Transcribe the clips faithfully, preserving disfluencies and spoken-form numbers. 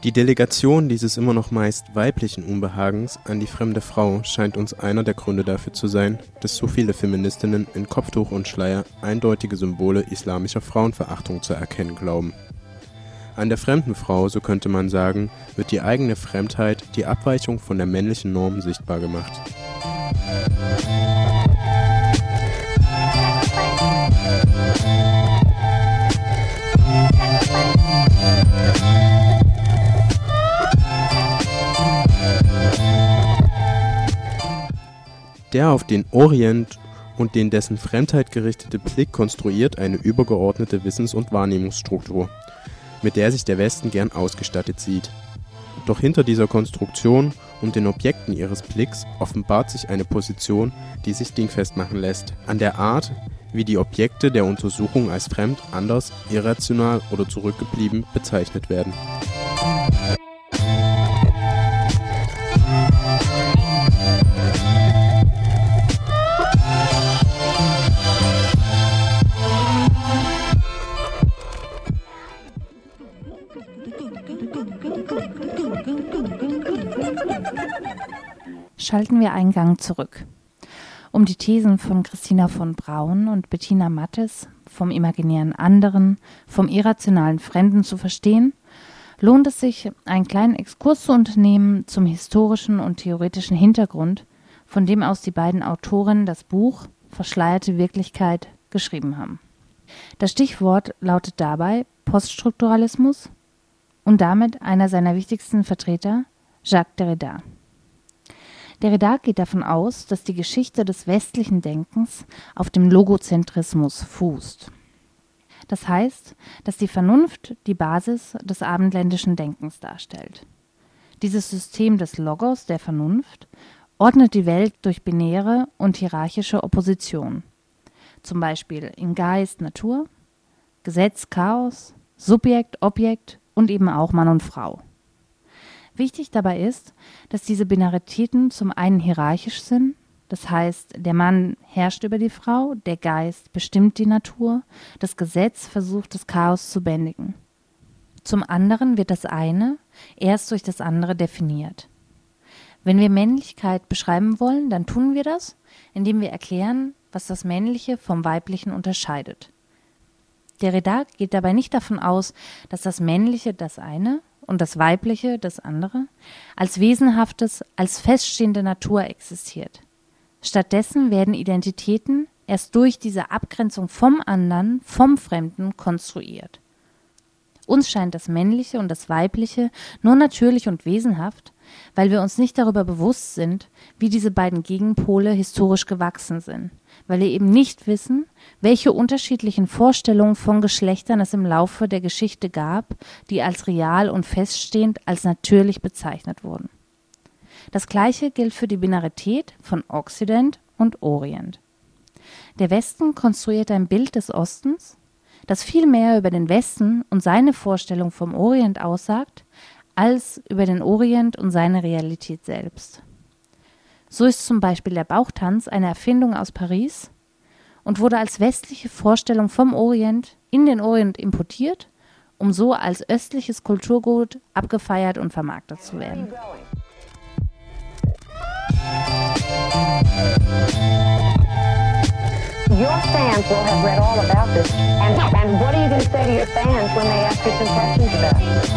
Die Delegation dieses immer noch meist weiblichen Unbehagens an die fremde Frau scheint uns einer der Gründe dafür zu sein, dass so viele Feministinnen in Kopftuch und Schleier eindeutige Symbole islamischer Frauenverachtung zu erkennen glauben. An der fremden Frau, so könnte man sagen, wird die eigene Fremdheit, die Abweichung von der männlichen Norm sichtbar gemacht. Der auf den Orient und den dessen Fremdheit gerichtete Blick konstruiert eine übergeordnete Wissens- und Wahrnehmungsstruktur, mit der sich der Westen gern ausgestattet sieht. Doch hinter dieser Konstruktion und den Objekten ihres Blicks offenbart sich eine Position, die sich dingfest machen lässt, an der Art, wie die Objekte der Untersuchung als fremd, anders, irrational oder zurückgeblieben bezeichnet werden. Schalten wir einen Gang zurück. Um die Thesen von Christina von Braun und Bettina Mattes vom imaginären Anderen, vom irrationalen Fremden zu verstehen, lohnt es sich, einen kleinen Exkurs zu unternehmen zum historischen und theoretischen Hintergrund, von dem aus die beiden Autorinnen das Buch Verschleierte Wirklichkeit geschrieben haben. Das Stichwort lautet dabei Poststrukturalismus und damit einer seiner wichtigsten Vertreter, Jacques Derrida. Derrida geht davon aus, dass die Geschichte des westlichen Denkens auf dem Logozentrismus fußt. Das heißt, dass die Vernunft die Basis des abendländischen Denkens darstellt. Dieses System des Logos, der Vernunft, ordnet die Welt durch binäre und hierarchische Opposition, zum Beispiel in Geist, Natur, Gesetz, Chaos, Subjekt, Objekt und eben auch Mann und Frau. Wichtig dabei ist, dass diese Binaritäten zum einen hierarchisch sind, das heißt, der Mann herrscht über die Frau, der Geist bestimmt die Natur, das Gesetz versucht, das Chaos zu bändigen. Zum anderen wird das eine erst durch das andere definiert. Wenn wir Männlichkeit beschreiben wollen, dann tun wir das, indem wir erklären, was das Männliche vom Weiblichen unterscheidet. Derrida geht dabei nicht davon aus, dass das Männliche das eine und das Weibliche, das andere, als wesenhaftes, als feststehende Natur existiert. Stattdessen werden Identitäten erst durch diese Abgrenzung vom anderen, vom Fremden konstruiert. Uns scheint das Männliche und das Weibliche nur natürlich und wesenhaft, weil wir uns nicht darüber bewusst sind, wie diese beiden Gegenpole historisch gewachsen sind, weil wir eben nicht wissen, welche unterschiedlichen Vorstellungen von Geschlechtern es im Laufe der Geschichte gab, die als real und feststehend als natürlich bezeichnet wurden. Das Gleiche gilt für die Binarität von Okzident und Orient. Der Westen konstruiert ein Bild des Ostens, das viel mehr über den Westen und seine Vorstellung vom Orient aussagt, als über den Orient und seine Realität selbst. So ist zum Beispiel der Bauchtanz eine Erfindung aus Paris und wurde als westliche Vorstellung vom Orient in den Orient importiert, um so als östliches Kulturgut abgefeiert und vermarktet zu werden. Your fans will have read all about this. And, and what are you going to say to your fans when they ask you some questions about it?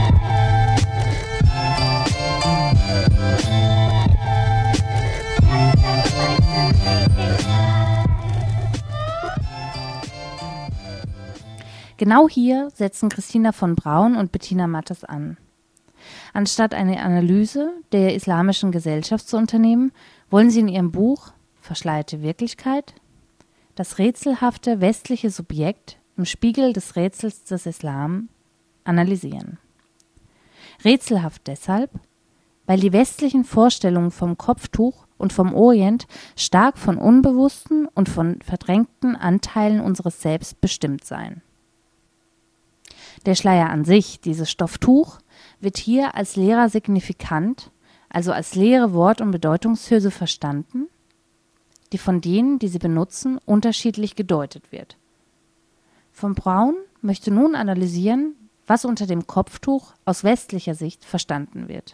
Genau hier setzen Christina von Braun und Bettina Mattes an. Anstatt eine Analyse der islamischen Gesellschaft zu unternehmen, wollen sie in ihrem Buch Verschleierte Wirklichkeit das rätselhafte westliche Subjekt im Spiegel des Rätsels des Islam analysieren. Rätselhaft deshalb, weil die westlichen Vorstellungen vom Kopftuch und vom Orient stark von unbewussten und von verdrängten Anteilen unseres Selbst bestimmt seien. Der Schleier an sich, dieses Stofftuch, wird hier als leerer Signifikant, also als leere Wort- und Bedeutungshülse verstanden, die von denen, die sie benutzen, unterschiedlich gedeutet wird. Von Braun möchte nun analysieren, was unter dem Kopftuch aus westlicher Sicht verstanden wird.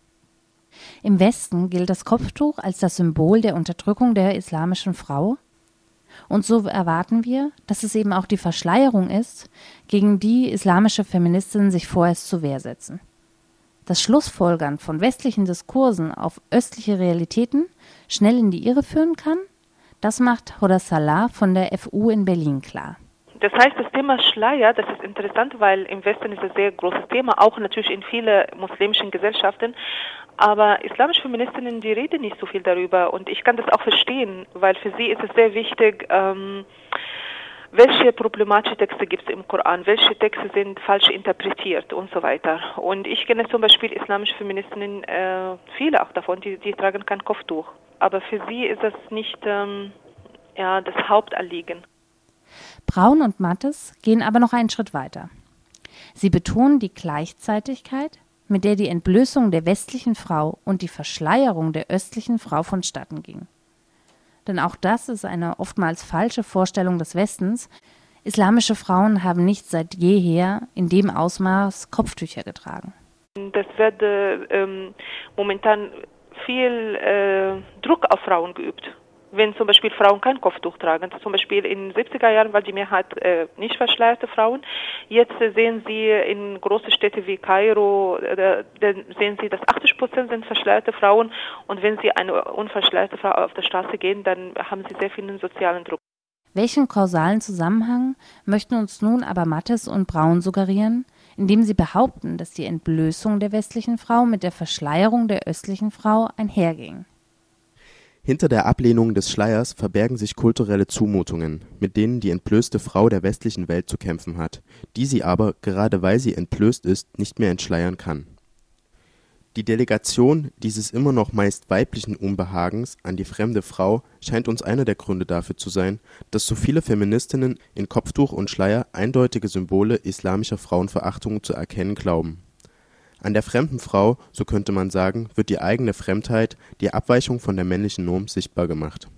Im Westen gilt das Kopftuch als das Symbol der Unterdrückung der islamischen Frau. Und so erwarten wir, dass es eben auch die Verschleierung ist, gegen die islamische Feministinnen sich vorerst zur Wehr setzen. Das Schlussfolgern von westlichen Diskursen auf östliche Realitäten schnell in die Irre führen kann, das macht Hoda Salah von der F U in Berlin klar. Das heißt, das Thema Schleier, das ist interessant, weil im Westen ist es ein sehr großes Thema, auch natürlich in vielen muslimischen Gesellschaften. Aber islamische Feministinnen, die reden nicht so viel darüber. Und ich kann das auch verstehen, weil für sie ist es sehr wichtig, ähm, welche problematische Texte gibt es im Koran, welche Texte sind falsch interpretiert und so weiter. Und ich kenne zum Beispiel islamische Feministinnen, äh, viele auch davon, die, die tragen kein Kopftuch. Aber für sie ist das nicht ähm, ja, das Hauptanliegen. Braun und Mattes gehen aber noch einen Schritt weiter. Sie betonen die Gleichzeitigkeit, mit der die Entblößung der westlichen Frau und die Verschleierung der östlichen Frau vonstatten ging. Denn auch das ist eine oftmals falsche Vorstellung des Westens. Islamische Frauen haben nicht seit jeher in dem Ausmaß Kopftücher getragen. Das wird äh, ähm, momentan viel äh, Druck auf Frauen geübt. Wenn zum Beispiel Frauen kein Kopftuch tragen, zum Beispiel in den siebziger Jahren war die Mehrheit äh, nicht verschleierte Frauen. Jetzt äh, sehen Sie in großen Städten wie Kairo, äh, sehen Sie, dass achtzig Prozent sind verschleierte Frauen. Und wenn Sie eine unverschleierte Frau auf der Straße gehen, dann haben Sie sehr viel sozialen Druck. Welchen kausalen Zusammenhang möchten uns nun aber Mattes und Braun suggerieren, indem sie behaupten, dass die Entblößung der westlichen Frau mit der Verschleierung der östlichen Frau einherging? Hinter der Ablehnung des Schleiers verbergen sich kulturelle Zumutungen, mit denen die entblößte Frau der westlichen Welt zu kämpfen hat, die sie aber, gerade weil sie entblößt ist, nicht mehr entschleiern kann. Die Delegation dieses immer noch meist weiblichen Unbehagens an die fremde Frau scheint uns einer der Gründe dafür zu sein, dass so viele Feministinnen in Kopftuch und Schleier eindeutige Symbole islamischer Frauenverachtung zu erkennen glauben. An der fremden Frau, so könnte man sagen, wird die eigene Fremdheit, die Abweichung von der männlichen Norm sichtbar gemacht.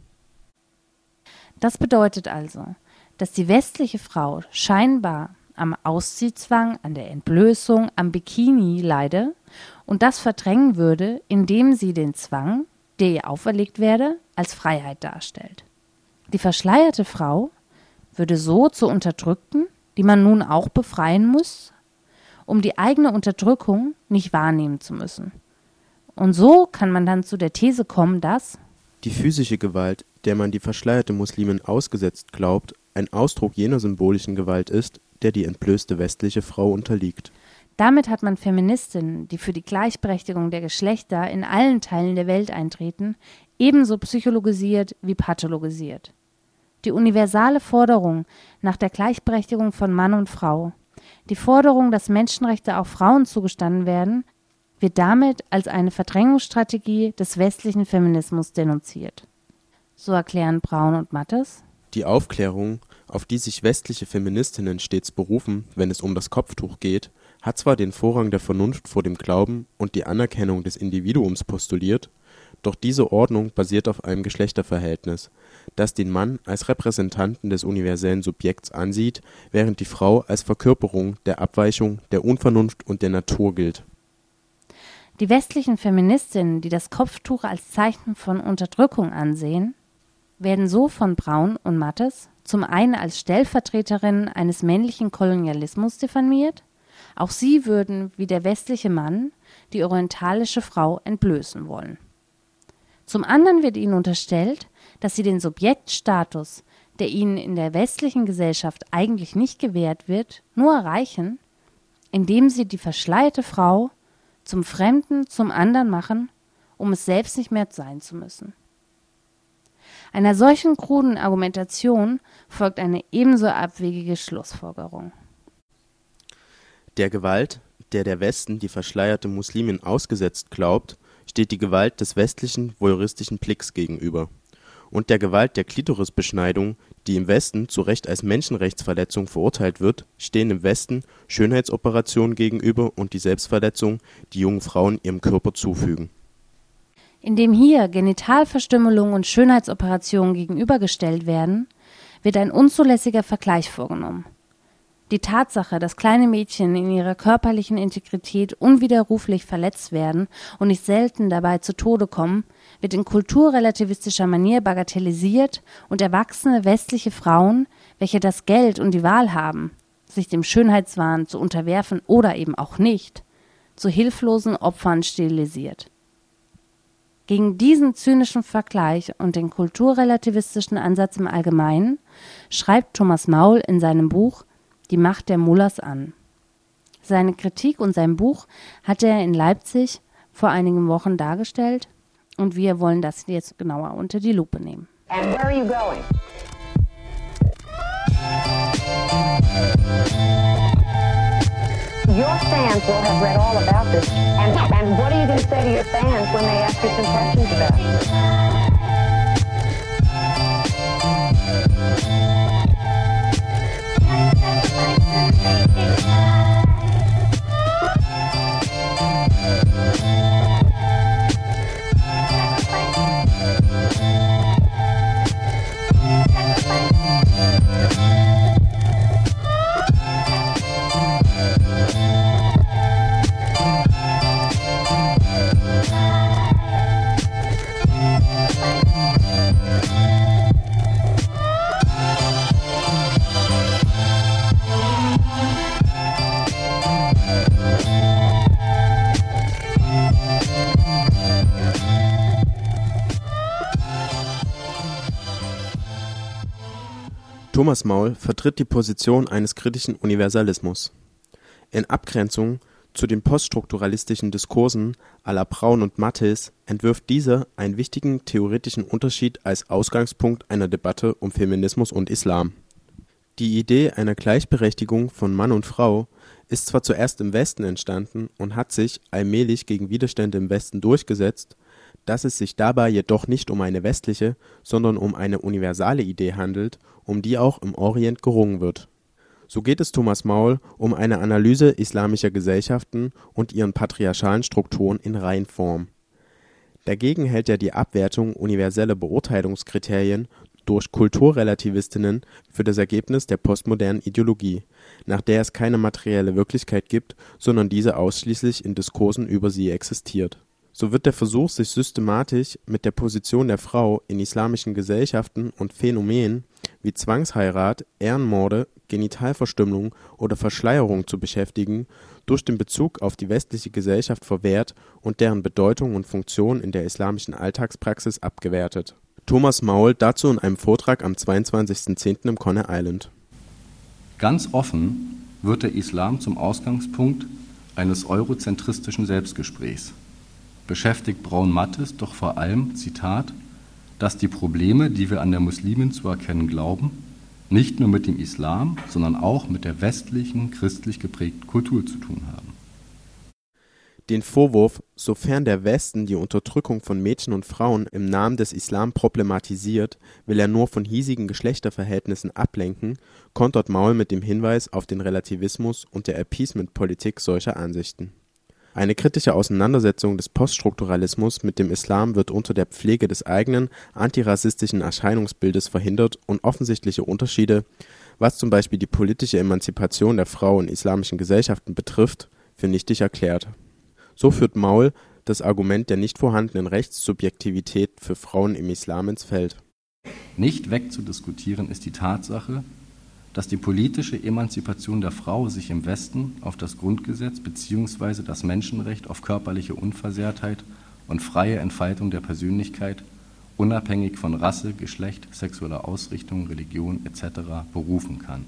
Das bedeutet also, dass die westliche Frau scheinbar am Ausziehzwang, an der Entblößung, am Bikini leide und das verdrängen würde, indem sie den Zwang, der ihr auferlegt werde, als Freiheit darstellt. Die verschleierte Frau würde so zur Unterdrückten, die man nun auch befreien muss, um die eigene Unterdrückung nicht wahrnehmen zu müssen. Und so kann man dann zu der These kommen, dass die physische Gewalt, der man die verschleierte Muslimin ausgesetzt glaubt, ein Ausdruck jener symbolischen Gewalt ist, der die entblößte westliche Frau unterliegt. Damit hat man Feministinnen, die für die Gleichberechtigung der Geschlechter in allen Teilen der Welt eintreten, ebenso psychologisiert wie pathologisiert. Die universale Forderung nach der Gleichberechtigung von Mann und Frau, die Forderung, dass Menschenrechte auch Frauen zugestanden werden, wird damit als eine Verdrängungsstrategie des westlichen Feminismus denunziert. So erklären Braun und Mattes: Die Aufklärung, auf die sich westliche Feministinnen stets berufen, wenn es um das Kopftuch geht, hat zwar den Vorrang der Vernunft vor dem Glauben und die Anerkennung des Individuums postuliert, doch diese Ordnung basiert auf einem Geschlechterverhältnis, das den Mann als Repräsentanten des universellen Subjekts ansieht, während die Frau als Verkörperung der Abweichung, der Unvernunft und der Natur gilt. Die westlichen Feministinnen, die das Kopftuch als Zeichen von Unterdrückung ansehen, werden so von Braun und Mattes zum einen als Stellvertreterinnen eines männlichen Kolonialismus diffamiert, auch sie würden wie der westliche Mann die orientalische Frau entblößen wollen. Zum anderen wird ihnen unterstellt, dass sie den Subjektstatus, der ihnen in der westlichen Gesellschaft eigentlich nicht gewährt wird, nur erreichen, indem sie die verschleierte Frau zum Fremden, zum anderen machen, um es selbst nicht mehr sein zu müssen. Einer solchen kruden Argumentation folgt eine ebenso abwegige Schlussfolgerung. Der Gewalt, der der Westen die verschleierte Muslimin ausgesetzt glaubt, steht die Gewalt des westlichen voyeuristischen Blicks gegenüber. Und der Gewalt der Klitorisbeschneidung, die im Westen zu Recht als Menschenrechtsverletzung verurteilt wird, stehen im Westen Schönheitsoperationen gegenüber und die Selbstverletzung, die jungen Frauen ihrem Körper zufügen. Indem hier Genitalverstümmelung und Schönheitsoperationen gegenübergestellt werden, wird ein unzulässiger Vergleich vorgenommen. Die Tatsache, dass kleine Mädchen in ihrer körperlichen Integrität unwiderruflich verletzt werden und nicht selten dabei zu Tode kommen, wird in kulturrelativistischer Manier bagatellisiert und erwachsene westliche Frauen, welche das Geld und die Wahl haben, sich dem Schönheitswahn zu unterwerfen oder eben auch nicht, zu hilflosen Opfern stilisiert. Gegen diesen zynischen Vergleich und den kulturrelativistischen Ansatz im Allgemeinen schreibt Thomas Maul in seinem Buch Die Macht der Mullahs an. Seine Kritik und sein Buch hat er in Leipzig vor einigen Wochen dargestellt und wir wollen das jetzt genauer unter die Lupe nehmen. And where are you going? Your fans will have read all about this. And, and what are you going to say to your fans when they ask you some questions about it? Thomas Maul vertritt die Position eines kritischen Universalismus. In Abgrenzung zu den poststrukturalistischen Diskursen à la Braun und Matthes entwirft dieser einen wichtigen theoretischen Unterschied als Ausgangspunkt einer Debatte um Feminismus und Islam. Die Idee einer Gleichberechtigung von Mann und Frau ist zwar zuerst im Westen entstanden und hat sich allmählich gegen Widerstände im Westen durchgesetzt, dass es sich dabei jedoch nicht um eine westliche, sondern um eine universale Idee handelt, um die auch im Orient gerungen wird. So geht es Thomas Maul um eine Analyse islamischer Gesellschaften und ihren patriarchalen Strukturen in Reinform. Dagegen hält er die Abwertung universeller Beurteilungskriterien durch Kulturrelativistinnen für das Ergebnis der postmodernen Ideologie, nach der es keine materielle Wirklichkeit gibt, sondern diese ausschließlich in Diskursen über sie existiert. So wird der Versuch, sich systematisch mit der Position der Frau in islamischen Gesellschaften und Phänomenen wie Zwangsheirat, Ehrenmorde, Genitalverstümmelung oder Verschleierung zu beschäftigen, durch den Bezug auf die westliche Gesellschaft verwehrt und deren Bedeutung und Funktion in der islamischen Alltagspraxis abgewertet. Thomas Maul dazu in einem Vortrag am zweiundzwanzigsten zehnten im Coney Island. Ganz offen wird der Islam zum Ausgangspunkt eines eurozentristischen Selbstgesprächs. Beschäftigt Braun-Matthes doch vor allem, Zitat, dass die Probleme, die wir an der Muslimin zu erkennen glauben, nicht nur mit dem Islam, sondern auch mit der westlichen, christlich geprägten Kultur zu tun haben. Den Vorwurf, sofern der Westen die Unterdrückung von Mädchen und Frauen im Namen des Islam problematisiert, will er nur von hiesigen Geschlechterverhältnissen ablenken, kontert Maul mit dem Hinweis auf den Relativismus und der Appeasement-Politik solcher Ansichten. Eine kritische Auseinandersetzung des Poststrukturalismus mit dem Islam wird unter der Pflege des eigenen antirassistischen Erscheinungsbildes verhindert und offensichtliche Unterschiede, was zum Beispiel die politische Emanzipation der Frau in islamischen Gesellschaften betrifft, für nichtig erklärt. So führt Maul das Argument der nicht vorhandenen Rechtssubjektivität für Frauen im Islam ins Feld. Nicht wegzudiskutieren ist die Tatsache, dass die politische Emanzipation der Frau sich im Westen auf das Grundgesetz bzw. das Menschenrecht auf körperliche Unversehrtheit und freie Entfaltung der Persönlichkeit unabhängig von Rasse, Geschlecht, sexueller Ausrichtung, Religion et cetera berufen kann.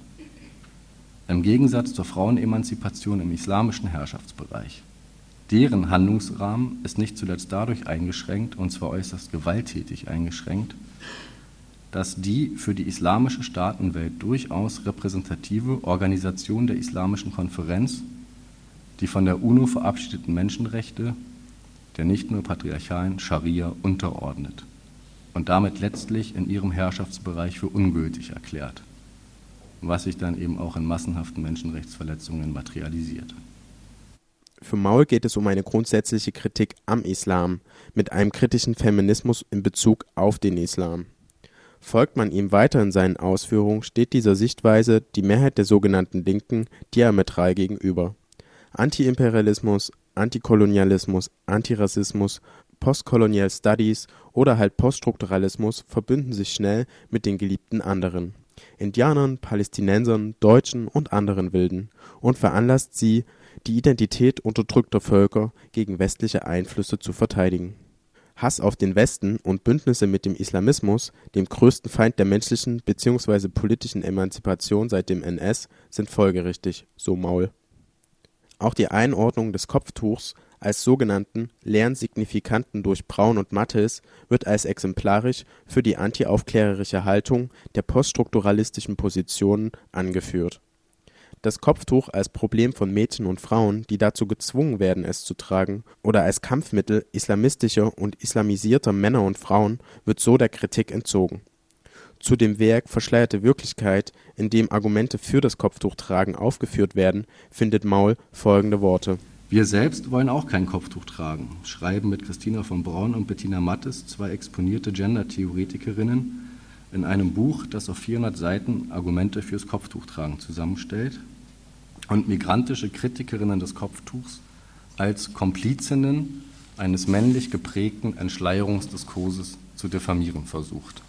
Im Gegensatz zur Frauenemanzipation im islamischen Herrschaftsbereich. Deren Handlungsrahmen ist nicht zuletzt dadurch eingeschränkt, und zwar äußerst gewalttätig eingeschränkt, dass die für die islamische Staatenwelt durchaus repräsentative Organisation der Islamischen Konferenz die von der UNO verabschiedeten Menschenrechte der nicht nur patriarchalen Scharia unterordnet und damit letztlich in ihrem Herrschaftsbereich für ungültig erklärt, was sich dann eben auch in massenhaften Menschenrechtsverletzungen materialisiert. Für Maul geht es um eine grundsätzliche Kritik am Islam mit einem kritischen Feminismus in Bezug auf den Islam. Folgt man ihm weiter in seinen Ausführungen, steht dieser Sichtweise die Mehrheit der sogenannten Linken diametral gegenüber. Antiimperialismus, Antikolonialismus, Antirassismus, Postcolonial Studies oder halt Poststrukturalismus verbünden sich schnell mit den geliebten anderen, Indianern, Palästinensern, Deutschen und anderen Wilden, und veranlasst sie, die Identität unterdrückter Völker gegen westliche Einflüsse zu verteidigen. Hass auf den Westen und Bündnisse mit dem Islamismus, dem größten Feind der menschlichen bzw. politischen Emanzipation seit dem N S, sind folgerichtig, so Maul. Auch die Einordnung des Kopftuchs als sogenannten leeren Signifikanten durch Braun und Mattes wird als exemplarisch für die antiaufklärerische Haltung der poststrukturalistischen Positionen angeführt. Das Kopftuch als Problem von Mädchen und Frauen, die dazu gezwungen werden, es zu tragen, oder als Kampfmittel islamistischer und islamisierter Männer und Frauen wird so der Kritik entzogen. Zu dem Werk Verschleierte Wirklichkeit, in dem Argumente für das Kopftuchtragen aufgeführt werden, findet Maul folgende Worte: Wir selbst wollen auch kein Kopftuch tragen, schreiben mit Christina von Braun und Bettina Mattes, zwei exponierte Gender-Theoretikerinnen, in einem Buch, das auf vierhundert Seiten Argumente fürs Kopftuchtragen zusammenstellt und migrantische Kritikerinnen des Kopftuchs als Komplizinnen eines männlich geprägten Entschleierungsdiskurses zu diffamieren versucht.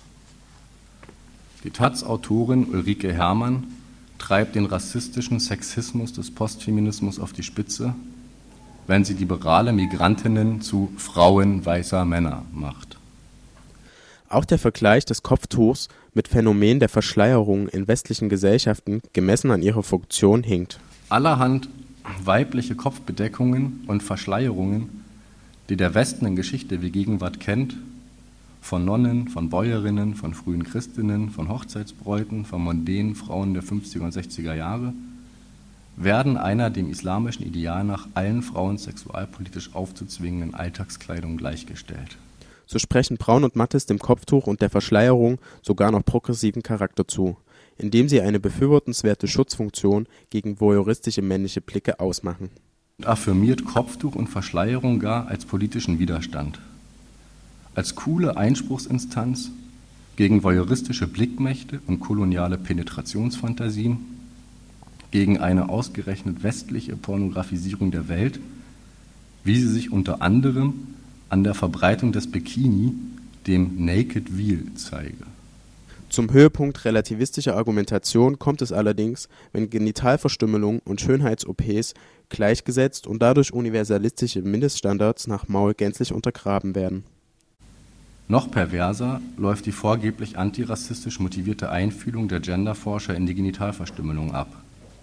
Die Taz-Autorin Ulrike Herrmann treibt den rassistischen Sexismus des Postfeminismus auf die Spitze, wenn sie liberale Migrantinnen zu Frauen weißer Männer macht. Auch der Vergleich des Kopftuchs mit Phänomen der Verschleierung in westlichen Gesellschaften gemessen an ihrer Funktion hinkt. Allerhand weibliche Kopfbedeckungen und Verschleierungen, die der Westen in Geschichte wie Gegenwart kennt, von Nonnen, von Bäuerinnen, von frühen Christinnen, von Hochzeitsbräuten, von mondänen Frauen der fünfziger und sechziger Jahre, werden einer dem islamischen Ideal nach allen Frauen sexualpolitisch aufzuzwingenden Alltagskleidung gleichgestellt. So sprechen Braun und Mattes dem Kopftuch und der Verschleierung sogar noch progressiven Charakter zu, indem sie eine befürwortenswerte Schutzfunktion gegen voyeuristische männliche Blicke ausmachen. Und affirmiert Kopftuch und Verschleierung gar als politischen Widerstand. Als coole Einspruchsinstanz gegen voyeuristische Blickmächte und koloniale Penetrationsfantasien, gegen eine ausgerechnet westliche Pornografisierung der Welt, wie sie sich unter anderem an der Verbreitung des Bikini, dem Naked Veil, zeige. Zum Höhepunkt relativistischer Argumentation kommt es allerdings, wenn Genitalverstümmelung und Schönheits-O Ps gleichgesetzt und dadurch universalistische Mindeststandards nach Maul gänzlich untergraben werden. Noch perverser läuft die vorgeblich antirassistisch motivierte Einfühlung der Genderforscher in die Genitalverstümmelung ab.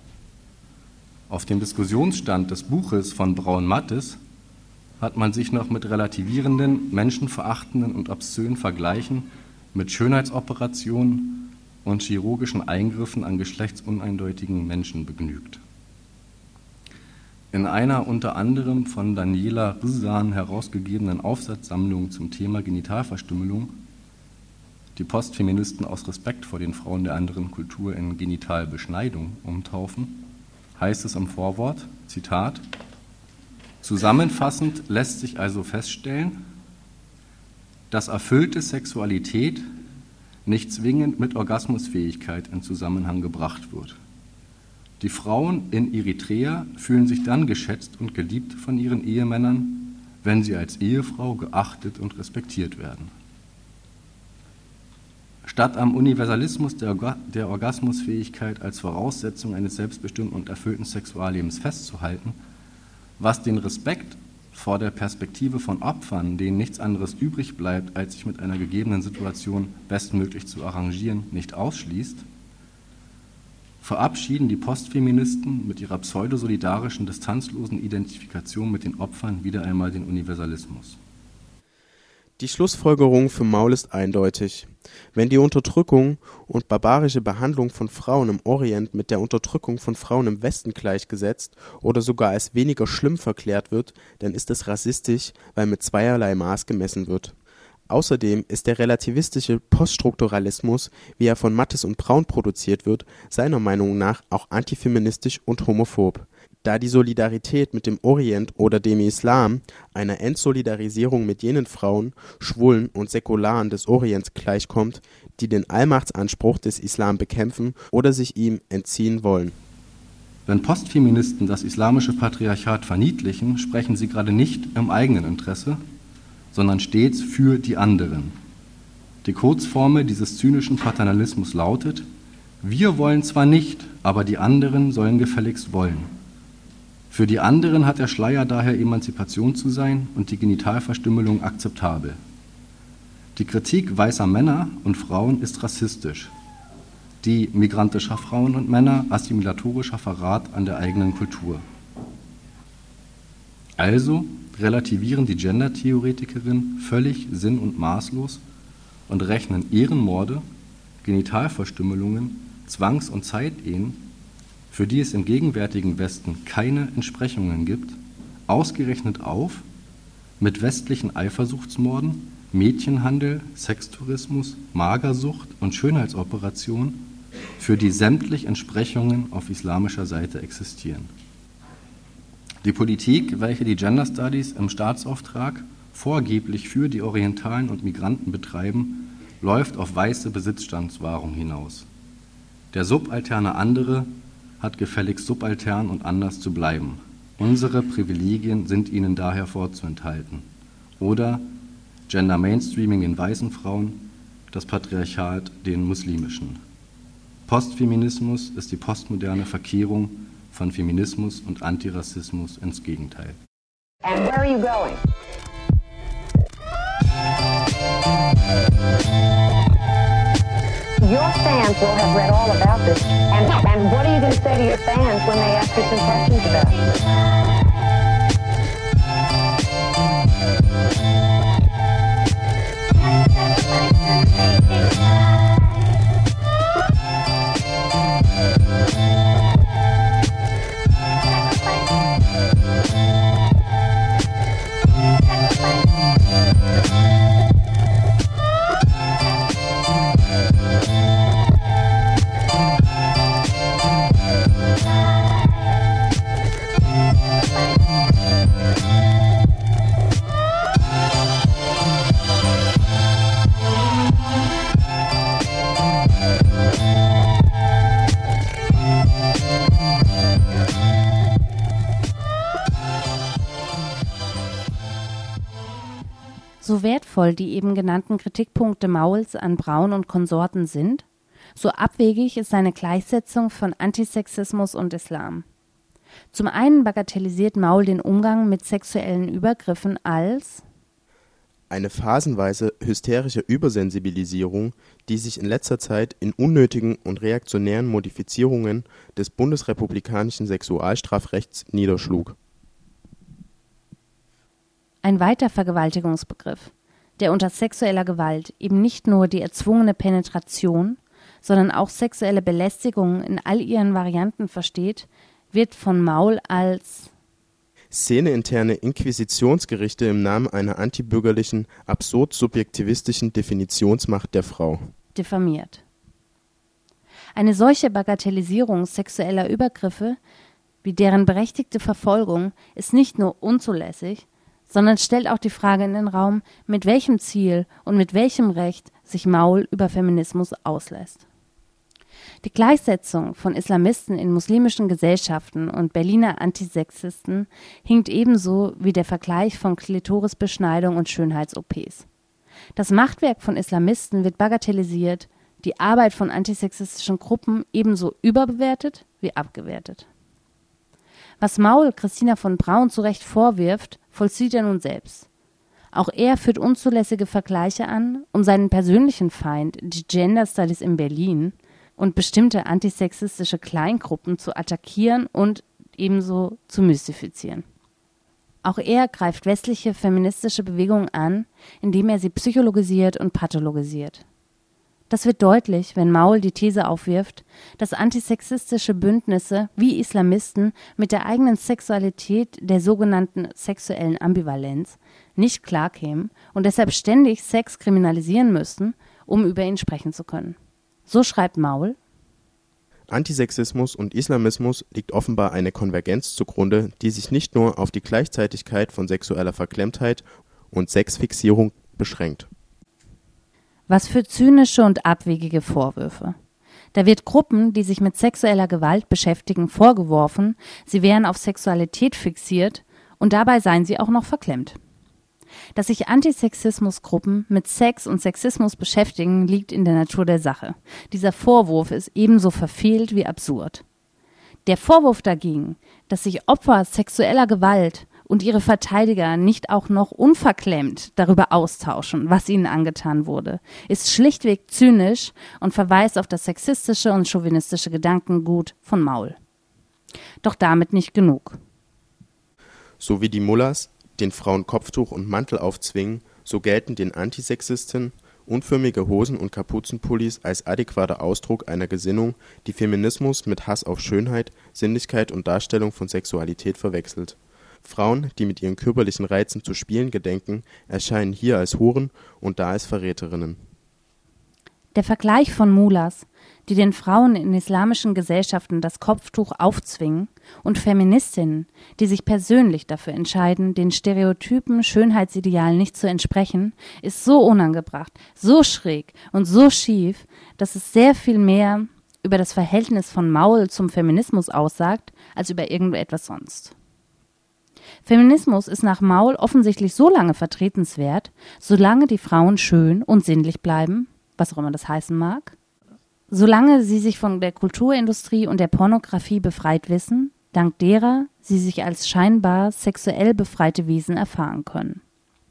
Auf dem Diskussionsstand des Buches von Braun-Mattes hat man sich noch mit relativierenden, menschenverachtenden und obszönen Vergleichen mit Schönheitsoperationen und chirurgischen Eingriffen an geschlechtsuneindeutigen Menschen begnügt. In einer unter anderem von Daniela Rizan herausgegebenen Aufsatzsammlung zum Thema Genitalverstümmelung, die Postfeministen aus Respekt vor den Frauen der anderen Kultur in Genitalbeschneidung umtaufen, heißt es im Vorwort, Zitat: Zusammenfassend lässt sich also feststellen, dass erfüllte Sexualität nicht zwingend mit Orgasmusfähigkeit in Zusammenhang gebracht wird. Die Frauen in Eritrea fühlen sich dann geschätzt und geliebt von ihren Ehemännern, wenn sie als Ehefrau geachtet und respektiert werden. Statt am Universalismus der, Orga- der Orgasmusfähigkeit als Voraussetzung eines selbstbestimmten und erfüllten Sexuallebens festzuhalten, was den Respekt vor der Perspektive von Opfern, denen nichts anderes übrig bleibt, als sich mit einer gegebenen Situation bestmöglich zu arrangieren, nicht ausschließt, verabschieden die Postfeministen mit ihrer pseudosolidarischen, distanzlosen Identifikation mit den Opfern wieder einmal den Universalismus. Die Schlussfolgerung für Maul ist eindeutig. Wenn die Unterdrückung und barbarische Behandlung von Frauen im Orient mit der Unterdrückung von Frauen im Westen gleichgesetzt oder sogar als weniger schlimm verklärt wird, dann ist es rassistisch, weil mit zweierlei Maß gemessen wird. Außerdem ist der relativistische Poststrukturalismus, wie er von Mattes und Braun produziert wird, seiner Meinung nach auch antifeministisch und homophob. Da die Solidarität mit dem Orient oder dem Islam einer Entsolidarisierung mit jenen Frauen, Schwulen und Säkularen des Orients gleichkommt, die den Allmachtsanspruch des Islam bekämpfen oder sich ihm entziehen wollen. Wenn Postfeministen das islamische Patriarchat verniedlichen, sprechen sie gerade nicht im eigenen Interesse, sondern stets für die anderen. Die Kurzformel dieses zynischen Paternalismus lautet: Wir wollen zwar nicht, aber die anderen sollen gefälligst wollen. Für die anderen hat der Schleier daher Emanzipation zu sein und die Genitalverstümmelung akzeptabel. Die Kritik weißer Männer und Frauen ist rassistisch. Die migrantischer Frauen und Männer assimilatorischer Verrat an der eigenen Kultur. Also relativieren die Gender-Theoretikerinnen völlig sinn- und maßlos und rechnen Ehrenmorde, Genitalverstümmelungen, Zwangs- und Zeitehen, für die es im gegenwärtigen Westen keine Entsprechungen gibt, ausgerechnet auf mit westlichen Eifersuchtsmorden, Mädchenhandel, Sextourismus, Magersucht und Schönheitsoperationen, für die sämtlich Entsprechungen auf islamischer Seite existieren. Die Politik, welche die Gender Studies im Staatsauftrag vorgeblich für die Orientalen und Migranten betreiben, läuft auf weiße Besitzstandswahrung hinaus. Der subalterne Andere hat gefälligst subaltern und anders zu bleiben. Unsere Privilegien sind ihnen daher vorzuenthalten. Oder Gender Mainstreaming in weißen Frauen, das Patriarchat den muslimischen. Postfeminismus ist die postmoderne Verkehrung von Feminismus und Antirassismus ins Gegenteil. And where are you going? Your fans will have read all about this. And, and what are you going to say to your fans when they ask you some questions about it? So wertvoll die eben genannten Kritikpunkte Mauls an Braun und Konsorten sind, so abwegig ist seine Gleichsetzung von Antisexismus und Islam. Zum einen bagatellisiert Maul den Umgang mit sexuellen Übergriffen als eine phasenweise hysterische Übersensibilisierung, die sich in letzter Zeit in unnötigen und reaktionären Modifizierungen des bundesrepublikanischen Sexualstrafrechts niederschlug. Ein weiter Vergewaltigungsbegriff, der unter sexueller Gewalt eben nicht nur die erzwungene Penetration, sondern auch sexuelle Belästigung in all ihren Varianten versteht, wird von Maul als szeneinterne Inquisitionsgerichte im Namen einer antibürgerlichen, absurd subjektivistischen Definitionsmacht der Frau diffamiert. Eine solche Bagatellisierung sexueller Übergriffe wie deren berechtigte Verfolgung ist nicht nur unzulässig, sondern stellt auch die Frage in den Raum, mit welchem Ziel und mit welchem Recht sich Maul über Feminismus auslässt. Die Gleichsetzung von Islamisten in muslimischen Gesellschaften und Berliner Antisexisten hinkt ebenso wie der Vergleich von Klitorisbeschneidung und Schönheits-O Ps. Das Machtwerk von Islamisten wird bagatellisiert, die Arbeit von antisexistischen Gruppen ebenso überbewertet wie abgewertet. Was Maul Christina von Braun zu Recht vorwirft, vollzieht er nun selbst. Auch er führt unzulässige Vergleiche an, um seinen persönlichen Feind, die Gender Studies in Berlin und bestimmte antisexistische Kleingruppen zu attackieren und ebenso zu mystifizieren. Auch er greift westliche feministische Bewegungen an, indem er sie psychologisiert und pathologisiert. Das wird deutlich, wenn Maul die These aufwirft, dass antisexistische Bündnisse wie Islamisten mit der eigenen Sexualität, der sogenannten sexuellen Ambivalenz, nicht klarkämen und deshalb ständig Sex kriminalisieren müssten, um über ihn sprechen zu können. So schreibt Maul: Antisexismus und Islamismus liegt offenbar eine Konvergenz zugrunde, die sich nicht nur auf die Gleichzeitigkeit von sexueller Verklemmtheit und Sexfixierung beschränkt. Was für zynische und abwegige Vorwürfe. Da wird Gruppen, die sich mit sexueller Gewalt beschäftigen, vorgeworfen, sie wären auf Sexualität fixiert und dabei seien sie auch noch verklemmt. Dass sich Antisexismusgruppen mit Sex und Sexismus beschäftigen, liegt in der Natur der Sache. Dieser Vorwurf ist ebenso verfehlt wie absurd. Der Vorwurf dagegen, dass sich Opfer sexueller Gewalt und ihre Verteidiger nicht auch noch unverklemmt darüber austauschen, was ihnen angetan wurde, ist schlichtweg zynisch und verweist auf das sexistische und chauvinistische Gedankengut von Maul. Doch damit nicht genug. So wie die Mullahs den Frauen Kopftuch und Mantel aufzwingen, so gelten den Antisexisten unförmige Hosen und Kapuzenpullis als adäquater Ausdruck einer Gesinnung, die Feminismus mit Hass auf Schönheit, Sinnlichkeit und Darstellung von Sexualität verwechselt. Frauen, die mit ihren körperlichen Reizen zu spielen gedenken, erscheinen hier als Huren und da als Verräterinnen. Der Vergleich von Mullahs, die den Frauen in islamischen Gesellschaften das Kopftuch aufzwingen, und Feministinnen, die sich persönlich dafür entscheiden, den stereotypen Schönheitsidealen nicht zu entsprechen, ist so unangebracht, so schräg und so schief, dass es sehr viel mehr über das Verhältnis von Maul zum Feminismus aussagt, als über irgendetwas sonst. Feminismus ist nach Maul offensichtlich so lange vertretenswert, solange die Frauen schön und sinnlich bleiben, was auch immer das heißen mag, solange sie sich von der Kulturindustrie und der Pornografie befreit wissen, dank derer sie sich als scheinbar sexuell befreite Wesen erfahren können.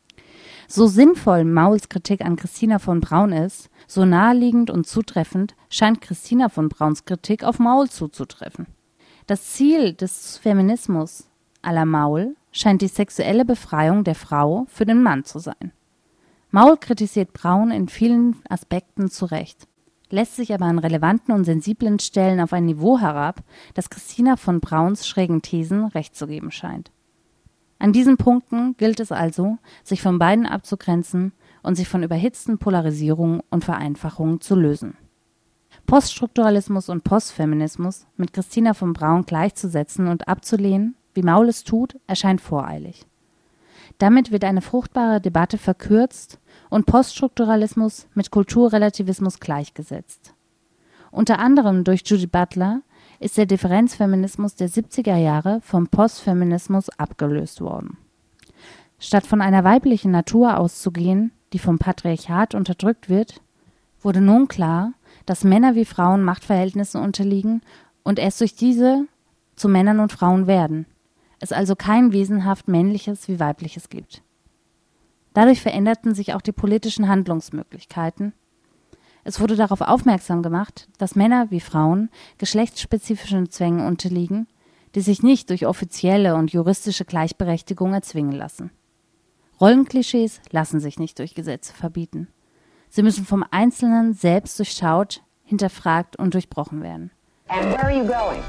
So sinnvoll Mauls Kritik an Christina von Braun ist, so naheliegend und zutreffend scheint Christina von Brauns Kritik auf Maul zuzutreffen. Das Ziel des Feminismus à la Maul scheint die sexuelle Befreiung der Frau für den Mann zu sein. Maul kritisiert Braun in vielen Aspekten zu Recht, lässt sich aber an relevanten und sensiblen Stellen auf ein Niveau herab, das Christina von Brauns schrägen Thesen recht zu geben scheint. An diesen Punkten gilt es also, sich von beiden abzugrenzen und sich von überhitzten Polarisierungen und Vereinfachungen zu lösen. Poststrukturalismus und Postfeminismus mit Christina von Braun gleichzusetzen und abzulehnen, wie Maul es tut, erscheint voreilig. Damit wird eine fruchtbare Debatte verkürzt und Poststrukturalismus mit Kulturrelativismus gleichgesetzt. Unter anderem durch Judith Butler ist der Differenzfeminismus der siebziger Jahre vom Postfeminismus abgelöst worden. Statt von einer weiblichen Natur auszugehen, die vom Patriarchat unterdrückt wird, wurde nun klar, dass Männer wie Frauen Machtverhältnissen unterliegen und erst durch diese zu Männern und Frauen werden, es also kein wesenhaft männliches wie weibliches gibt. Dadurch veränderten sich auch die politischen Handlungsmöglichkeiten. Es wurde darauf aufmerksam gemacht, dass Männer wie Frauen geschlechtsspezifischen Zwängen unterliegen, die sich nicht durch offizielle und juristische Gleichberechtigung erzwingen lassen. Rollenklischees lassen sich nicht durch Gesetze verbieten. Sie müssen vom Einzelnen selbst durchschaut, hinterfragt und durchbrochen werden. And where are you going?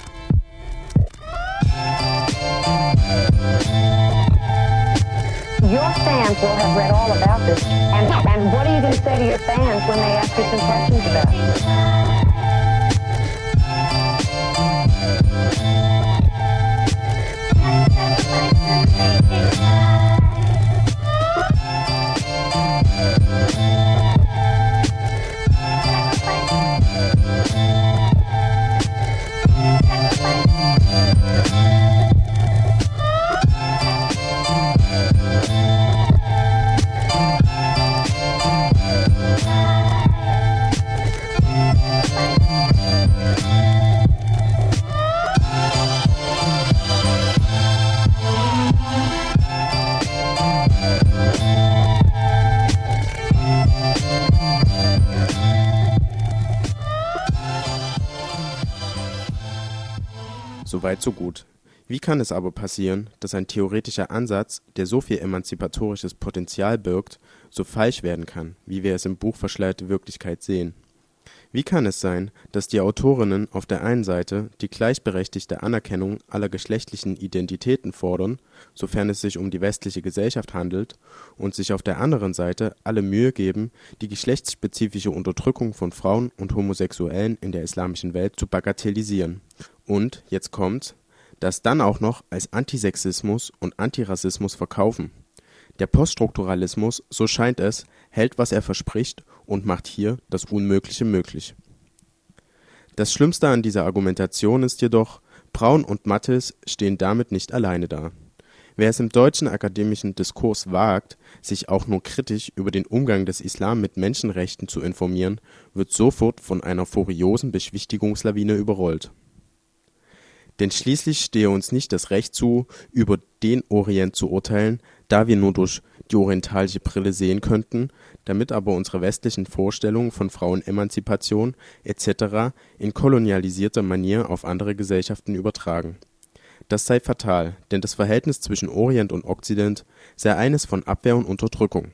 Your fans will have read all about this. And, and what are you going to say to your fans when they ask you some questions about it? Soweit so gut. Wie kann es aber passieren, dass ein theoretischer Ansatz, der so viel emanzipatorisches Potenzial birgt, so falsch werden kann, wie wir es im Buch Verschleierte Wirklichkeit sehen? Wie kann es sein, dass die Autorinnen auf der einen Seite die gleichberechtigte Anerkennung aller geschlechtlichen Identitäten fordern, sofern es sich um die westliche Gesellschaft handelt, und sich auf der anderen Seite alle Mühe geben, die geschlechtsspezifische Unterdrückung von Frauen und Homosexuellen in der islamischen Welt zu bagatellisieren? Und, jetzt kommt's, das dann auch noch als Antisexismus und Antirassismus verkaufen. Der Poststrukturalismus, so scheint es, hält, was er verspricht und macht hier das Unmögliche möglich. Das Schlimmste an dieser Argumentation ist jedoch, Braun und Matthes stehen damit nicht alleine da. Wer es im deutschen akademischen Diskurs wagt, sich auch nur kritisch über den Umgang des Islam mit Menschenrechten zu informieren, wird sofort von einer furiosen Beschwichtigungslawine überrollt. Denn schließlich stehe uns nicht das Recht zu, über den Orient zu urteilen, da wir nur durch die orientalische Brille sehen könnten, damit aber unsere westlichen Vorstellungen von Frauenemanzipation et cetera in kolonialisierter Manier auf andere Gesellschaften übertragen. Das sei fatal, denn das Verhältnis zwischen Orient und Okzident sei eines von Abwehr und Unterdrückung.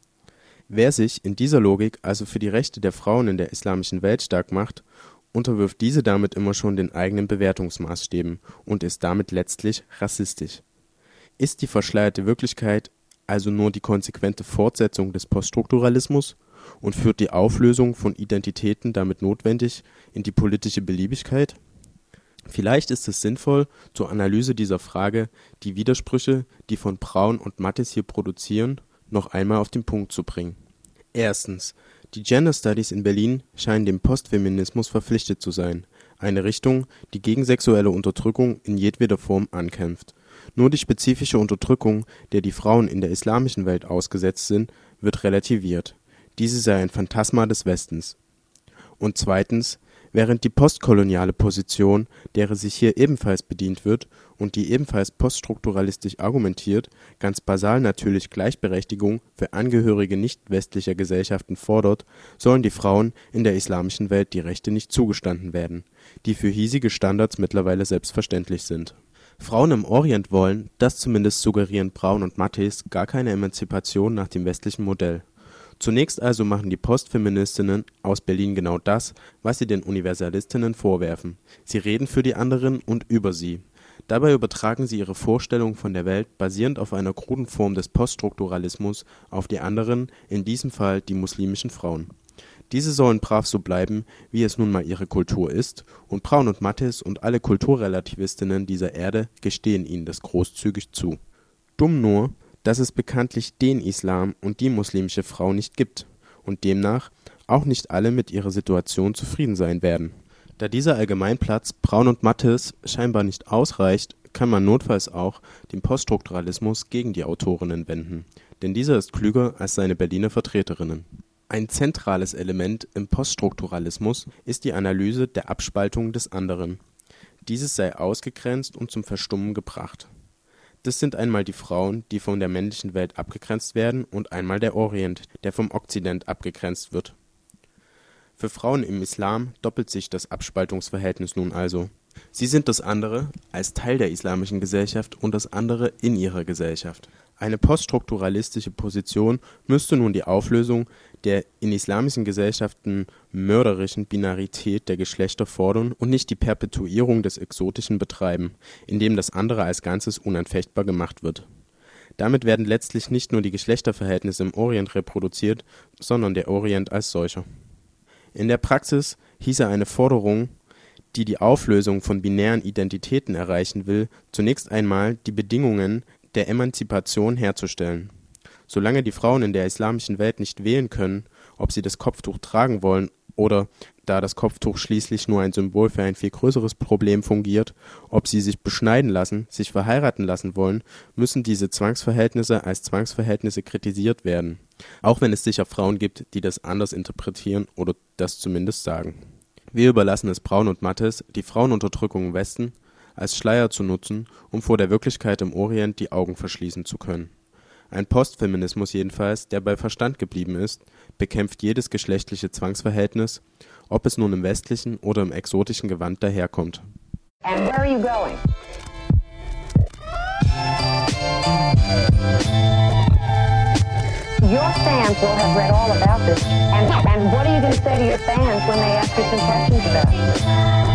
Wer sich in dieser Logik also für die Rechte der Frauen in der islamischen Welt stark macht, unterwirft diese damit immer schon den eigenen Bewertungsmaßstäben und ist damit letztlich rassistisch. Ist die verschleierte Wirklichkeit also nur die konsequente Fortsetzung des Poststrukturalismus und führt die Auflösung von Identitäten damit notwendig in die politische Beliebigkeit? Vielleicht ist es sinnvoll, zur Analyse dieser Frage die Widersprüche, die von Braun und Matthes hier produzieren, noch einmal auf den Punkt zu bringen. Erstens. Die Gender Studies in Berlin scheinen dem Postfeminismus verpflichtet zu sein, eine Richtung, die gegen sexuelle Unterdrückung in jedweder Form ankämpft. Nur die spezifische Unterdrückung, der die Frauen in der islamischen Welt ausgesetzt sind, wird relativiert. Diese sei ein Phantasma des Westens. Und zweitens, während die postkoloniale Position, derer sich hier ebenfalls bedient wird und die ebenfalls poststrukturalistisch argumentiert, ganz basal natürlich Gleichberechtigung für Angehörige nicht-westlicher Gesellschaften fordert, sollen die Frauen in der islamischen Welt die Rechte nicht zugestanden werden, die für hiesige Standards mittlerweile selbstverständlich sind. Frauen im Orient wollen, das zumindest suggerieren Braun und Matthes, gar keine Emanzipation nach dem westlichen Modell. Zunächst also machen die Postfeministinnen aus Berlin genau das, was sie den Universalistinnen vorwerfen. Sie reden für die anderen und über sie. Dabei übertragen sie ihre Vorstellung von der Welt basierend auf einer kruden Form des Poststrukturalismus auf die anderen, in diesem Fall die muslimischen Frauen. Diese sollen brav so bleiben, wie es nun mal ihre Kultur ist, und Braun und Matthes und alle Kulturrelativistinnen dieser Erde gestehen ihnen das großzügig zu. Dumm nur, dass es bekanntlich den Islam und die muslimische Frau nicht gibt und demnach auch nicht alle mit ihrer Situation zufrieden sein werden. Da dieser Allgemeinplatz Braun und Matthes scheinbar nicht ausreicht, kann man notfalls auch den Poststrukturalismus gegen die Autorinnen wenden, denn dieser ist klüger als seine Berliner Vertreterinnen. Ein zentrales Element im Poststrukturalismus ist die Analyse der Abspaltung des anderen. Dieses sei ausgegrenzt und zum Verstummen gebracht. Das sind einmal die Frauen, die von der männlichen Welt abgegrenzt werden, und einmal der Orient, der vom Okzident abgegrenzt wird. Für Frauen im Islam doppelt sich das Abspaltungsverhältnis nun also. Sie sind das andere als Teil der islamischen Gesellschaft und das andere in ihrer Gesellschaft. Eine poststrukturalistische Position müsste nun die Auflösung der in islamischen Gesellschaften mörderischen Binarität der Geschlechter fordern und nicht die Perpetuierung des Exotischen betreiben, indem das andere als Ganzes unanfechtbar gemacht wird. Damit werden letztlich nicht nur die Geschlechterverhältnisse im Orient reproduziert, sondern der Orient als solcher. In der Praxis hieße eine Forderung, die die Auflösung von binären Identitäten erreichen will, zunächst einmal die Bedingungen der Emanzipation herzustellen. Solange die Frauen in der islamischen Welt nicht wählen können, ob sie das Kopftuch tragen wollen oder, da das Kopftuch schließlich nur ein Symbol für ein viel größeres Problem fungiert, ob sie sich beschneiden lassen, sich verheiraten lassen wollen, müssen diese Zwangsverhältnisse als Zwangsverhältnisse kritisiert werden, auch wenn es sicher Frauen gibt, die das anders interpretieren oder das zumindest sagen. Wir überlassen es Braun und Matthes, die Frauenunterdrückung im Westen als Schleier zu nutzen, um vor der Wirklichkeit im Orient die Augen verschließen zu können. Ein Postfeminismus jedenfalls, der bei Verstand geblieben ist, bekämpft jedes geschlechtliche Zwangsverhältnis, ob es nun im westlichen oder im exotischen Gewand daherkommt. And where are you going? Your fans will have read all about this. And, and what are you going to say to your fans when they ask you some questions about it?